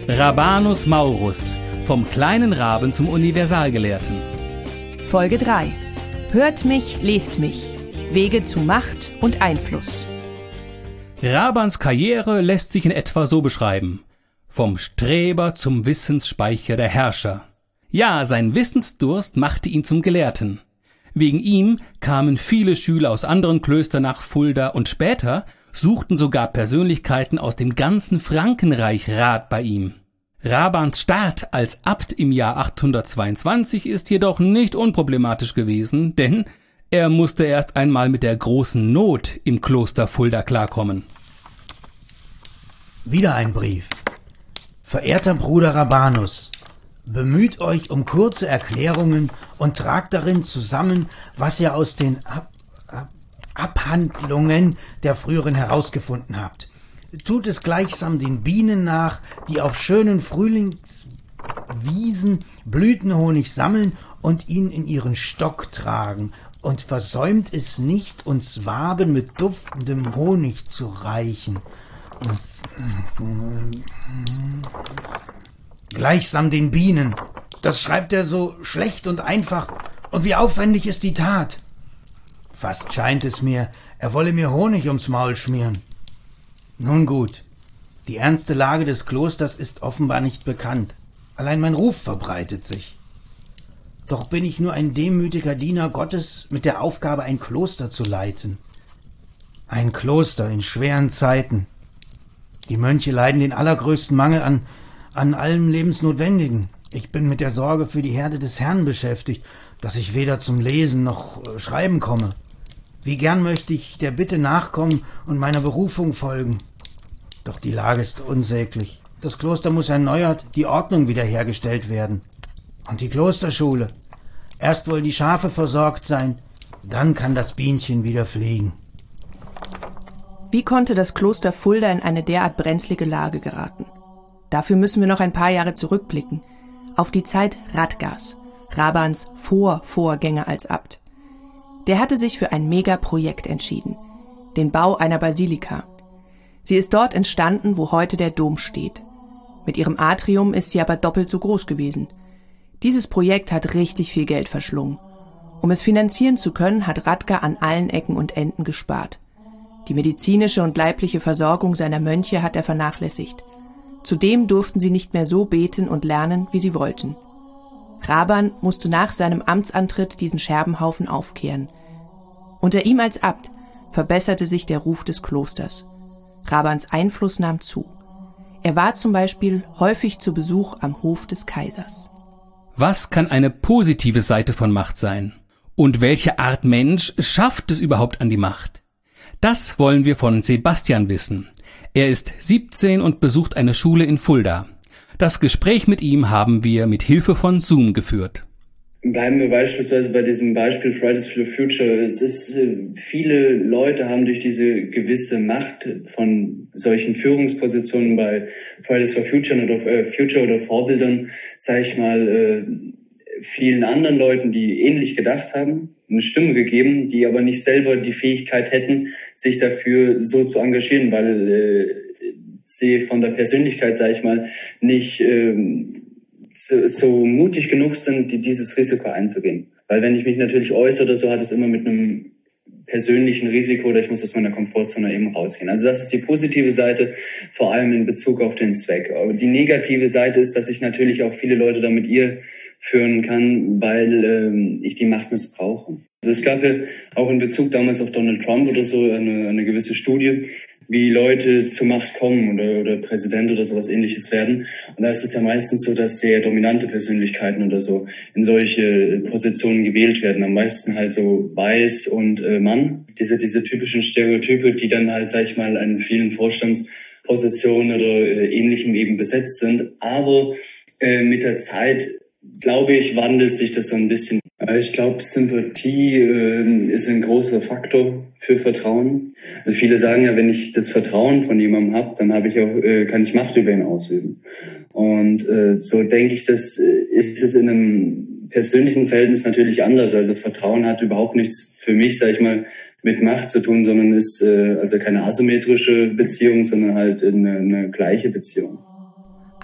Rabanus Maurus, vom kleinen Raben zum Universalgelehrten. Folge 3. Hört mich, lest mich. Wege zu Macht und Einfluss. Rabans Karriere lässt sich in etwa so beschreiben. Vom Streber zum Wissensspeicher der Herrscher. Ja, sein Wissensdurst machte ihn zum Gelehrten. Wegen ihm kamen viele Schüler aus anderen Klöstern nach Fulda und später suchten sogar Persönlichkeiten aus dem ganzen Frankenreich Rat bei ihm. Rabans Start als Abt im Jahr 822 ist jedoch nicht unproblematisch gewesen, denn er musste erst einmal mit der großen Not im Kloster Fulda klarkommen. Wieder ein Brief. Verehrter Bruder Rabanus, bemüht euch um kurze Erklärungen und tragt darin zusammen, was ihr aus den Abhandlungen der früheren herausgefunden habt. Tut es gleichsam den Bienen nach, die auf schönen Frühlingswiesen Blütenhonig sammeln und ihn in ihren Stock tragen, und versäumt es nicht, uns Waben mit duftendem Honig zu reichen. Gleichsam den Bienen. Das schreibt er so schlecht und einfach. Und wie aufwendig ist die Tat. Fast scheint es mir, er wolle mir Honig ums Maul schmieren. Nun gut, die ernste Lage des Klosters ist offenbar nicht bekannt. Allein mein Ruf verbreitet sich. Doch bin ich nur ein demütiger Diener Gottes mit der Aufgabe, ein Kloster zu leiten. Ein Kloster in schweren Zeiten. Die Mönche leiden den allergrößten Mangel an allem Lebensnotwendigen. Ich bin mit der Sorge für die Herde des Herrn beschäftigt, dass ich weder zum Lesen noch Schreiben komme. Wie gern möchte ich der Bitte nachkommen und meiner Berufung folgen. Doch die Lage ist unsäglich. Das Kloster muss erneuert, die Ordnung wiederhergestellt werden. Und die Klosterschule. Erst wollen die Schafe versorgt sein, dann kann das Bienchen wieder fliegen. Wie konnte das Kloster Fulda in eine derart brenzlige Lage geraten? Dafür müssen wir noch ein paar Jahre zurückblicken. Auf die Zeit Radgers, Rabans Vorgänger als Abt. Der hatte sich für ein Megaprojekt entschieden. Den Bau einer Basilika. Sie ist dort entstanden, wo heute der Dom steht. Mit ihrem Atrium ist sie aber doppelt so groß gewesen. Dieses Projekt hat richtig viel Geld verschlungen. Um es finanzieren zu können, hat Radger an allen Ecken und Enden gespart. Die medizinische und leibliche Versorgung seiner Mönche hat er vernachlässigt. Zudem durften sie nicht mehr so beten und lernen, wie sie wollten. Raban musste nach seinem Amtsantritt diesen Scherbenhaufen aufkehren. Unter ihm als Abt verbesserte sich der Ruf des Klosters. Rabans Einfluss nahm zu. Er war zum Beispiel häufig zu Besuch am Hof des Kaisers. Was kann eine positive Seite von Macht sein? Und welche Art Mensch schafft es überhaupt an die Macht? Das wollen wir von Sebastian wissen. Er ist 17 und besucht eine Schule in Fulda. Das Gespräch mit ihm haben wir mit Hilfe von Zoom geführt. Bleiben wir beispielsweise bei diesem Beispiel Fridays for Future. Es ist, viele Leute haben durch diese gewisse Macht von solchen Führungspositionen bei Fridays for Future oder Vorbildern, sage ich mal, vielen anderen Leuten, die ähnlich gedacht haben, eine Stimme gegeben, die aber nicht selber die Fähigkeit hätten, sich dafür so zu engagieren, weil sie von der Persönlichkeit, sage ich mal, nicht so mutig genug sind, dieses Risiko einzugehen. Weil wenn ich mich natürlich äußere oder so, hat es immer mit einem persönlichen Risiko oder ich muss aus meiner Komfortzone eben rausgehen. Also das ist die positive Seite, vor allem in Bezug auf den Zweck. Aber die negative Seite ist, dass ich natürlich auch viele Leute damit führen kann, weil ich die Macht missbrauche. Also es gab ja auch in Bezug damals auf Donald Trump oder so eine gewisse Studie, wie Leute zur Macht kommen oder Präsident oder sowas Ähnliches werden. Und da ist es ja meistens so, dass sehr dominante Persönlichkeiten oder so in solche Positionen gewählt werden. Am meisten halt so weiß und Mann. Diese typischen Stereotype, die dann halt, sag ich mal, an vielen Vorstandspositionen oder Ähnlichem eben besetzt sind. Aber mit der Zeit, glaube ich, wandelt sich das so ein bisschen. Ich glaube, Sympathie ist ein großer Faktor für Vertrauen. Also viele sagen ja, wenn ich das Vertrauen von jemandem habe, dann kann ich Macht über ihn ausüben. Und so denke ich, das ist es in einem persönlichen Verhältnis natürlich anders. Also Vertrauen hat überhaupt nichts für mich, sage ich mal, mit Macht zu tun, sondern ist also keine asymmetrische Beziehung, sondern halt eine gleiche Beziehung.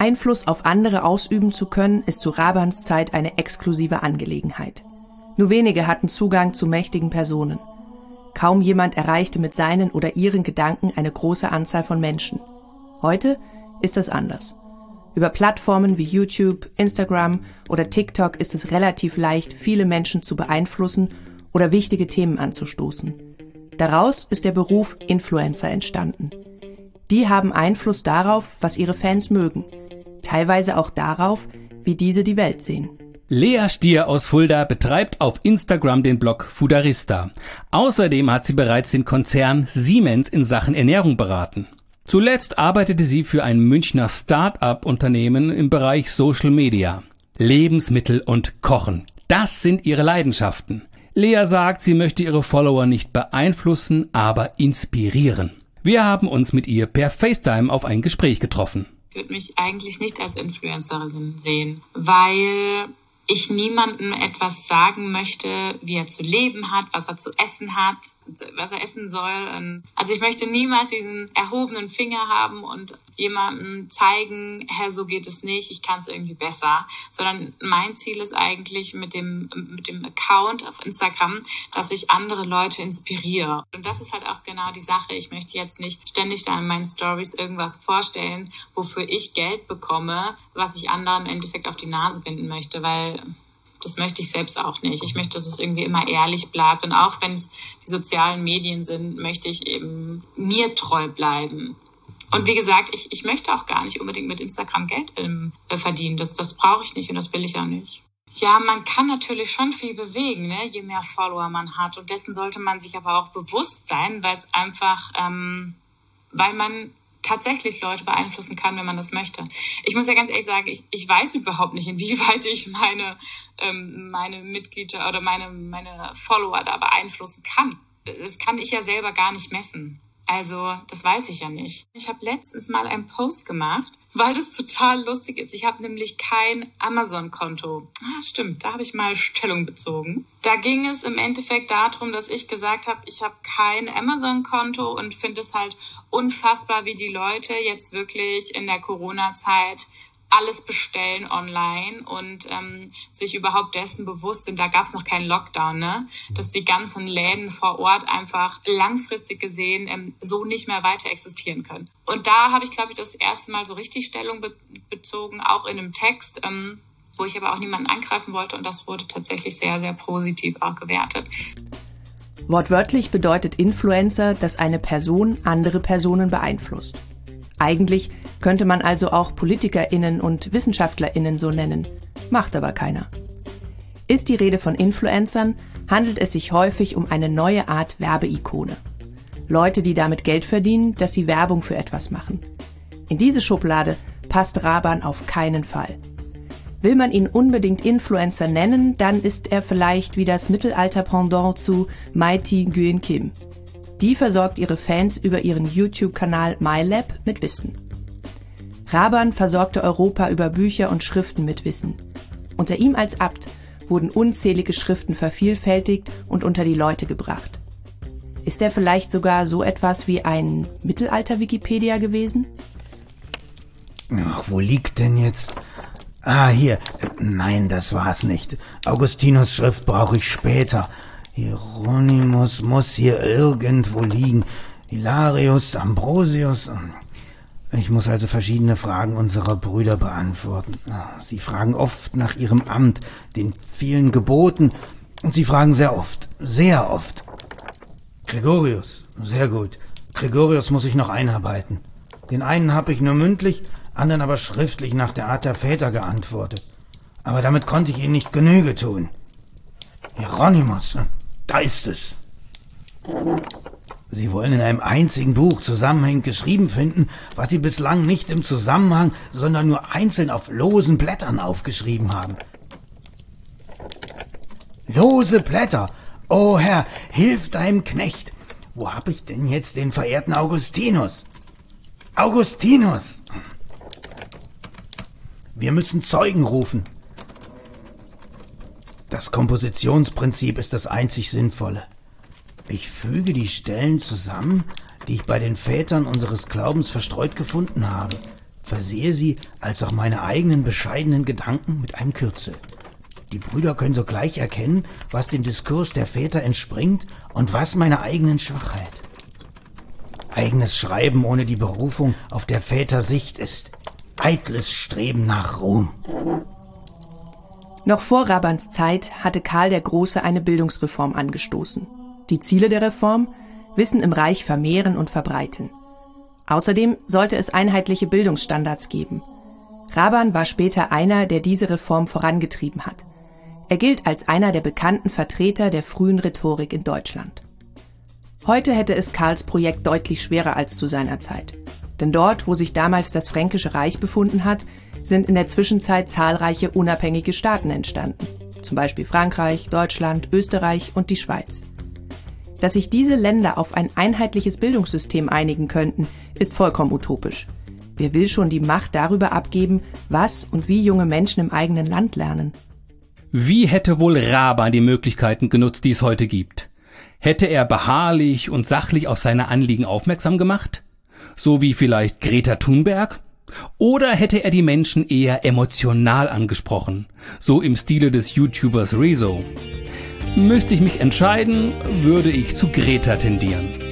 Einfluss auf andere ausüben zu können, ist zu Rabans Zeit eine exklusive Angelegenheit. Nur wenige hatten Zugang zu mächtigen Personen. Kaum jemand erreichte mit seinen oder ihren Gedanken eine große Anzahl von Menschen. Heute ist das anders. Über Plattformen wie YouTube, Instagram oder TikTok ist es relativ leicht, viele Menschen zu beeinflussen oder wichtige Themen anzustoßen. Daraus ist der Beruf Influencer entstanden. Die haben Einfluss darauf, was ihre Fans mögen. Teilweise auch darauf, wie diese die Welt sehen. Lea Stier aus Fulda betreibt auf Instagram den Blog Foodista. Außerdem hat sie bereits den Konzern Siemens in Sachen Ernährung beraten. Zuletzt arbeitete sie für ein Münchner Start-up-Unternehmen im Bereich Social Media. Lebensmittel und Kochen, das sind ihre Leidenschaften. Lea sagt, sie möchte ihre Follower nicht beeinflussen, aber inspirieren. Wir haben uns mit ihr per FaceTime auf ein Gespräch getroffen. Ich würde mich eigentlich nicht als Influencerin sehen, weil ich niemandem etwas sagen möchte, wie er zu leben hat, was er zu essen hat, was er essen soll. Also ich möchte niemals diesen erhobenen Finger haben und jemandem zeigen, Herr, so geht es nicht, ich kann es irgendwie besser. Sondern mein Ziel ist eigentlich mit dem Account auf Instagram, dass ich andere Leute inspiriere. Und das ist halt auch genau die Sache. Ich möchte jetzt nicht ständig da in meinen Stories irgendwas vorstellen, wofür ich Geld bekomme, was ich anderen im Endeffekt auf die Nase binden möchte, weil das möchte ich selbst auch nicht. Ich möchte, dass es irgendwie immer ehrlich bleibt. Und auch wenn es die sozialen Medien sind, möchte ich eben mir treu bleiben. Und wie gesagt, ich möchte auch gar nicht unbedingt mit Instagram Geld verdienen. Das brauche ich nicht und das will ich auch nicht. Ja, man kann natürlich schon viel bewegen, ne? Je mehr Follower man hat. Und dessen sollte man sich aber auch bewusst sein, weil es einfach, weil man tatsächlich Leute beeinflussen kann, wenn man das möchte. Ich muss ja ganz ehrlich sagen, ich weiß überhaupt nicht, inwieweit ich meine Mitglieder oder meine Follower da beeinflussen kann. Das kann ich ja selber gar nicht messen. Also, das weiß ich ja nicht. Ich habe letztens mal einen Post gemacht, weil das total lustig ist. Ich habe nämlich kein Amazon-Konto. Stimmt, da habe ich mal Stellung bezogen. Da ging es im Endeffekt darum, dass ich gesagt habe, ich habe kein Amazon-Konto und finde es halt unfassbar, wie die Leute jetzt wirklich in der Corona-Zeit alles bestellen online und sich überhaupt dessen bewusst sind, da gab es noch keinen Lockdown, ne? Dass die ganzen Läden vor Ort einfach langfristig gesehen so nicht mehr weiter existieren können. Und da habe ich, glaube ich, das erste Mal so richtig Stellung bezogen, auch in einem Text, wo ich aber auch niemanden angreifen wollte und das wurde tatsächlich sehr, sehr positiv auch gewertet. Wortwörtlich bedeutet Influencer, dass eine Person andere Personen beeinflusst. Eigentlich könnte man also auch PolitikerInnen und WissenschaftlerInnen so nennen, macht aber keiner. Ist die Rede von Influencern, handelt es sich häufig um eine neue Art Werbeikone. Leute, die damit Geld verdienen, dass sie Werbung für etwas machen. In diese Schublade passt Raban auf keinen Fall. Will man ihn unbedingt Influencer nennen, dann ist er vielleicht wie das Mittelalter-Pendant zu Mighty Nguyen Kim. Die versorgt ihre Fans über ihren YouTube-Kanal MyLab mit Wissen. Raban versorgte Europa über Bücher und Schriften mit Wissen. Unter ihm als Abt wurden unzählige Schriften vervielfältigt und unter die Leute gebracht. Ist er vielleicht sogar so etwas wie ein Mittelalter-Wikipedia gewesen? Ach, wo liegt denn jetzt? Hier. Nein, das war's nicht. Augustinus Schrift brauche ich später. Hieronymus muss hier irgendwo liegen. Hilarius, Ambrosius. Ich muss also verschiedene Fragen unserer Brüder beantworten. Sie fragen oft nach ihrem Amt, den vielen Geboten, und sie fragen sehr oft. Gregorius, sehr gut. Gregorius muss ich noch einarbeiten. Den einen habe ich nur mündlich, anderen aber schriftlich nach der Art der Väter geantwortet. Aber damit konnte ich ihnen nicht Genüge tun. Hieronymus, da ist es. Sie wollen in einem einzigen Buch zusammenhängend geschrieben finden, was Sie bislang nicht im Zusammenhang, sondern nur einzeln auf losen Blättern aufgeschrieben haben. Lose Blätter! O Herr, hilf deinem Knecht! Wo hab ich denn jetzt den verehrten Augustinus? Augustinus! Wir müssen Zeugen rufen. Das Kompositionsprinzip ist das einzig Sinnvolle. Ich füge die Stellen zusammen, die ich bei den Vätern unseres Glaubens verstreut gefunden habe. versehe sie als auch meine eigenen bescheidenen Gedanken mit einem Kürzel. Die Brüder können sogleich erkennen, was dem Diskurs der Väter entspringt und was meiner eigenen Schwachheit. Eigenes Schreiben ohne die Berufung auf der Väter Sicht ist eitles Streben nach Ruhm. Noch vor Rabans Zeit hatte Karl der Große eine Bildungsreform angestoßen. Die Ziele der Reform: Wissen im Reich vermehren und verbreiten. Außerdem sollte es einheitliche Bildungsstandards geben. Raban war später einer, der diese Reform vorangetrieben hat. Er gilt als einer der bekannten Vertreter der frühen Rhetorik in Deutschland. Heute hätte es Karls Projekt deutlich schwerer als zu seiner Zeit. Denn dort, wo sich damals das Fränkische Reich befunden hat, sind in der Zwischenzeit zahlreiche unabhängige Staaten entstanden. Zum Beispiel Frankreich, Deutschland, Österreich und die Schweiz. Dass sich diese Länder auf ein einheitliches Bildungssystem einigen könnten, ist vollkommen utopisch. Wer will schon die Macht darüber abgeben, was und wie junge Menschen im eigenen Land lernen? Wie hätte wohl Raban die Möglichkeiten genutzt, die es heute gibt? Hätte er beharrlich und sachlich auf seine Anliegen aufmerksam gemacht? So wie vielleicht Greta Thunberg? Oder hätte er die Menschen eher emotional angesprochen? So im Stile des YouTubers Rezo? Müsste ich mich entscheiden, würde ich zu Greta tendieren.